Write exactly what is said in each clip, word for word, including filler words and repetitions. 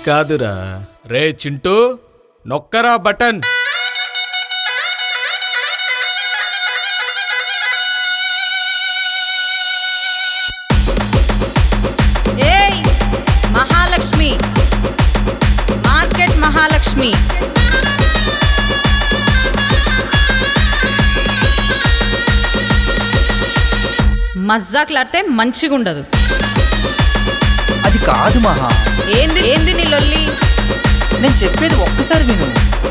కాదురా. రే చింటూ, నొక్కరా బటన్. ఏయ్ మహాలక్ష్మి, మార్కెట్ మహాలక్ష్మి. మజ్జాకులాడితే మంచిగుండదు. అది కాదు మహా. ఏంది ఏంది నీ లొల్లి? నేను చెప్పేది ఒక్కసారి విను.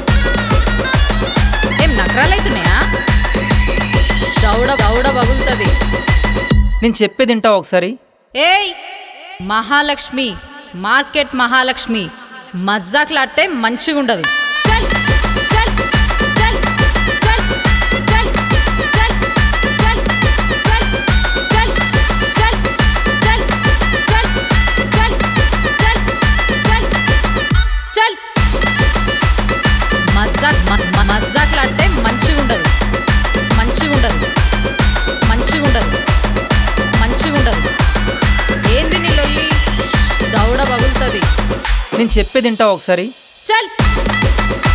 ఏం నకరాలైతున్నాయా? దౌడ దౌడ పగులుతుంది. నేను చెప్పేది వింటావా ఒకసారి? ఏయ్ మహాలక్ష్మి, మార్కెట్ మహాలక్ష్మి. మజ్జాకులాడితే మంచిగుండదు. చల్ చల్ చల్ చల్ చల్ చల్ చల్ చల్ చల్ చల్ చల్ చల్ చల్ చల్ చల్. మజ్జాక్ మజ్జాకులాడితే మంచిగుండదు, మంచిగుండదు, మంచిగుండదు, మంచిగుండదు. ఏంది నీ లొల్లి? దౌడ పగులుతుంది. నేను చెప్పేది వింటావా ఒకసారి? చల్.